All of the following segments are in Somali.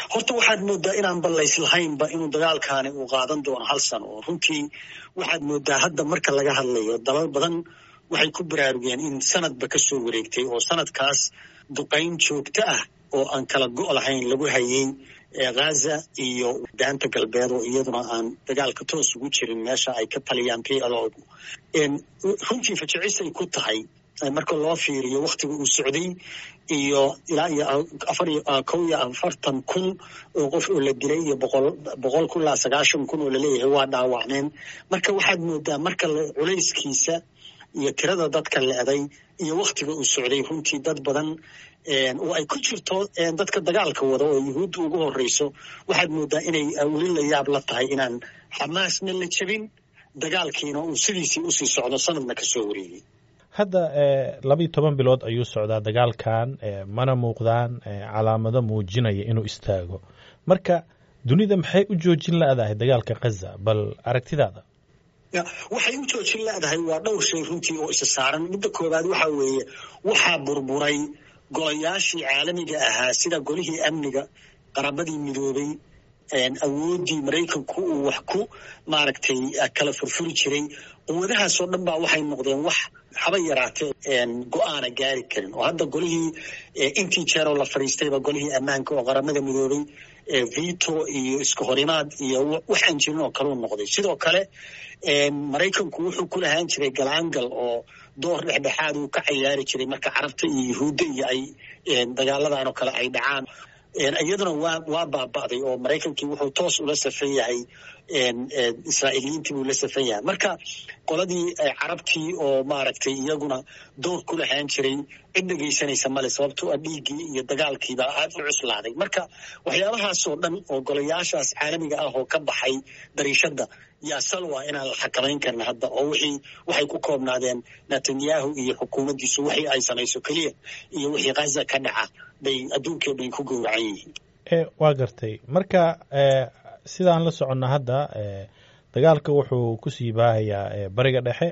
horta waxaad moodaa inaan ballays lahaynba inuu dagaalkaani uu qaadan doono hal sano oo runtii waxaad moodaa hadda marka laga hadlayo dalal badan waxay ku baraarugeen in sanadba ka soo wareegtay oo sanadkaas duqayn joogto ah oo aan kala go' lahayn lagu hayay Gaza iyo daanta galbeed oo iyaduna aan dagaalka toos ugu jirin meesha ay ka taliyaan PLO-du runtii fajacisay ku tahay marka loo fiiriyo waqtiga uu socday iyo ilaa iyo 41,000 oo qof oo la dilay iyo 190,000 oo la leeyahay waa dhaawacmeen marka waxaad moodaa marka culayskiisa iyo tirada dadka leeday iyo waqtiga uu socday runtii dad badan oo ay ku jirto dadka dagaalka wada oo yuhuudda ugu horeyso waxaad moodaa inay weli la yaab la tahay inaan xamaasna la jabin dagaalkiina uu sidiisii usii socdo sanadna ka soo wareegay hadda 12 bilood ayuu socdaa dagaalkan mana muuqdaan calaamado muujinaya inuu istaago marka dunida maxay u joojin laadahay dagaalka Gaza bal aragtidaada waxay u joojin laadahay waa dhowr shay runtii oo isa saaran midda koobaad waxa weeye waxaa burburay golayaashii caalamiga ahaa sida golihii amniga qaramada midoobay awoodii Mareykanku uu wax ku maaragtay kala furfuri jiray quwadahaas oo dhan baa waxay noqdeen wax haba yaraatee go'aana gaari karin oo hadda golihii intii jeer oo la fariistayba golihii ammaanka oo qaramada midoobay veto iyo isku horimaad iyo waxaan jirin oo kale u noqday sidoo kale Mareykanku wuxuu ku lahaan jiray galaangal oo door dhexdhexaad uu ka ciyaari jiray marka carabta iyo yuhuudda iyo ay dagaaladan oo kale ay dhacaan iyaduna waa baaba'day oo Mareykankii wuxuu toos ula safan yahay Israa'iiliintii buu la safan yahay marka qoladii carabtii oo maaragtay iyaguna door ku lahaan jiray cid dhageysanaysa male sababtoo ah dhiiggii iyo dagaalkiiba aad u cuslaaday marka waxyaabahaas oo dhan oo golayaashaas caalamiga ah oo ka baxay dariishadda yaa salwa inaan la xakamayn karna hadda oo waxay ku koobnaadeen Netanyahu iyo xukuumaddiisu wixii ay samayso keliya iyo wixii Gaza ka dhaca bay adduunkii bay ku gowracan yihiin waa gartay marka sidaan la soconna hadda dagaalka wuxuu ku sii baahayaa bariga dhexe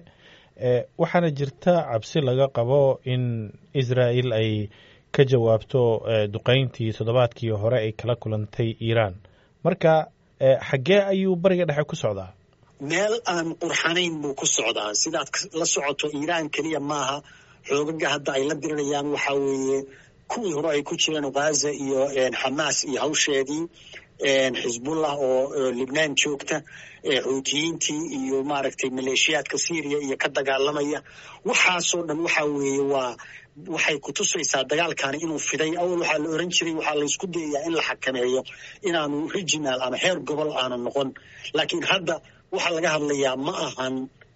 waxaana jirta cabsi laga qabo in Israel ay ka jawaabto duqayntii toddobaadkii hore ay kala kulantay Iran marka xagee ayuu bariga dhexe ku socdaa meel aan qurxanayn buu ku socdaa sidaad la socoto Iran kaliya maaha xoogaga hadda ay la dirirayaan waxa weeye kuwii hore ay ku jireen Gaza iyo Hamas iyo hawsheedii Hezbollah oo Lebanon joogta Houthiyintii iyo maaragtay maleeshiyaadka Syria iyo ka dagaalamaya waxaasoo dhan waxa weeye waxay ku tusaysaa dagaalkaani inuu fiday awal waxaa la oran jiray waxaa la isku dayayaa in la xakameeyo inaanu regional ama heer gobol aanu noqon laakiin hadda waxaa laga hadlayaa ma ahan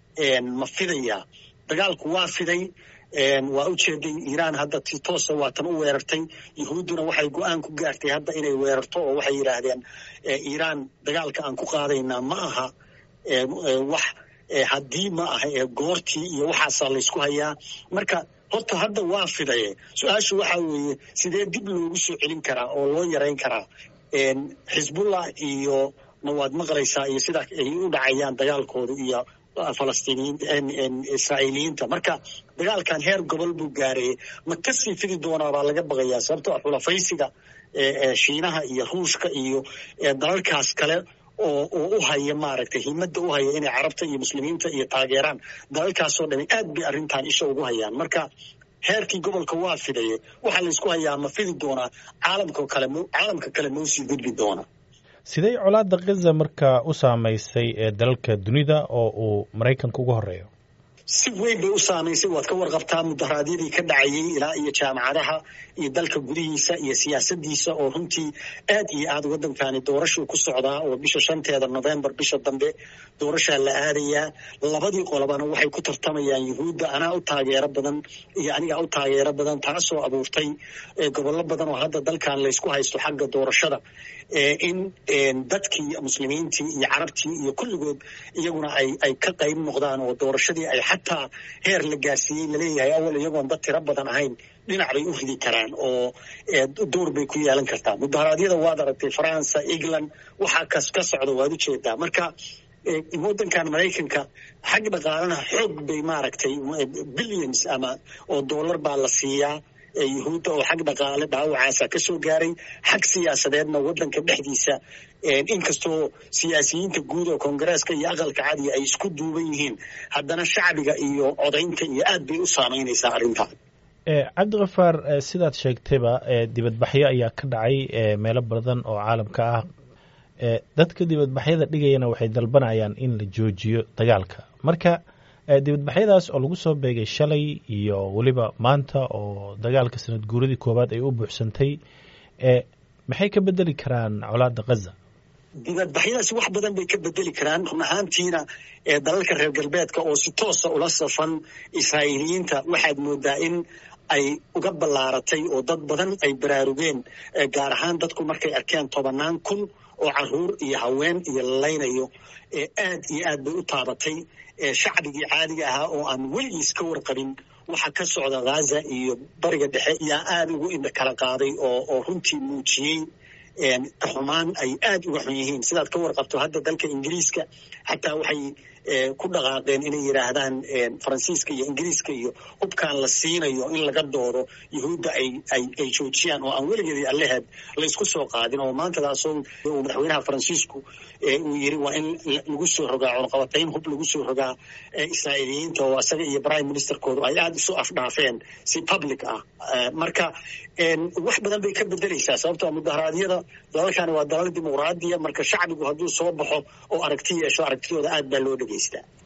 ma fidaya dagaalku waa fiday waa u jeeday Iran hadda si toos ah waatan u weerartay yuhuuduna waxay go'aan ku gaartay hadda inay weerarto oo waxay yiraahdeen Iran dagaalka aan ku qaadayna ma aha wax haddii ma aha goortii iyo waxaas la isku hayaa marka horta hadda waa fiday su'aashu waxa weeye sidee dib loogu soo celin karaa oo loo yareyn karaa Hezbollah iyo nawaad maqlaysaa iyo sida ay u dhacayaan dagaalkooda iyo Israa'iiliyiinta marka dagaalkan heer gobol buu gaaray ma ka sii fidi doonaa baa laga baqayaa sababtoo ah xulafaysiga Shiinaha iyo Ruushka iyo dalalkaas kale oo u haya maaragtay himada u haya inay carabta iyo muslimiinta iyo taageeraan dalalkaasoo dhan aad bay arrintan isha ugu hayaan marka heerkii gobolka waa fidaye waxa la isku hayaa ma fidi doonaa caalamka kale ma sii gudbi doonaa sidee colaadda Gaza marka u saameysay dalalka dunida oo uu Mareykanka ugu horeeyo si weyn bay u saameysay waad ka warqabtaa mudaharaadyadii ka dhacayay ilaa iyo jaamacadaha iyo dalka gudihiisa iyo siyaasadiisa oo runtii aad iyo aad waddankani doorasho ku socdaa oo bisha 5 November bisha dambe doorasho la aadayaa labadii qolobana waxay ku tartamayaan yuhuudda anaa u taageero badan iyo aniga u taageero badan taasoo abuurtay gobollo badan oo hadda dalkan la isku haysto xagga doorashada in dadkii muslimiintii iyo carabtii iyo kulligood iyaguna ay ka qayb noqdaan oo doorashadii ay xataa heer la gaarsiiyey la leeyahay awal iyagoon dad tiro badan ahayn dhinac bay u ridi karaan oo door bay ku yeelan kartaa mudaharaadyada waad aragtay France England waxaa ka socda waad u jeedaa marka waddankan Mareykanka xag dhaqaalana xoog bay maaragtay billions ama oo dollar baa la siiyaa yuhuudda oo xag dhaqaale dhaawacaasa ka soo gaaray, xag siyaasadeedna waddanka dhexdiisa inkastoo siyaasiyiinta guud oo koongareeska iyo aqalka cadiya ay isku duuban yihiin, haddana shacbiga iyo codaynta iyo aad bay u saamaynaysaa arrintan. cabdikafaar, sidaad sheegtayba dibadbaxyo ayaa ka dhacay meelo badan oo caalamka ah. dadka dibadbaxyada dhigayana waxay dalbanayaan in la joojiyo dagaalka. marka dibadbaxyadaas oo lagu soo beegay shalay iyo weliba maanta oo dagaalka sanad guuradii koowaad ay u buuxsantay, maxay ka bedeli karaan colaadda Gaza? dibadbaxyadaasi wax badan bay ka bedeli karaan. run ahaantiina dalalka reer galbeedka oo si toosa ula safan israa'iiliyiinta waxaad moodaa in ay uga ballaaratay oo dad badan ay baraarugeen, gaar ahaan dadku markay arkeen 10,000 kun oo caruur iyo haween iyo lalaynayo, aad iyo aad bay u taabatay. shacbigii caadiga ahaa oo aan weligiis ka warqabin waxa ka socda Gaza iyo bariga dhexe yaa aad ugu indha kala qaaday oo runtii muujiyey xumaan ay aad uga xun yihiin. sidaad ka warqabto hadda dalka Ingiriiska xataa waxay ku dhaqaaqeen inay yidhaahdaan Faransiiska iyo Ingiriiska iyo hubkaan la siinayo in laga doodo yuhuudda ay joojiyaan oo aan weligeedii allaheed laysku soo qaadin. oo maantadaasoo uu madaxweynaha Faransiisku uu yiri waa in lagu soo rogaa cunaqabatayn hub lagu soo rogaa israa'iiliyiinta, oo asaga iyo prime ministerkoodu ay aad isu afdhaafeen si public ah. marka wax badan bay ka bedelaysaa, sababtoo mudaharaadyada dalalkani waa dalal dimuqraadiya. marka shacbigu hadduu soo baxo oo aragti yeesho, aragtidooda aad baa loo dhegaystaa.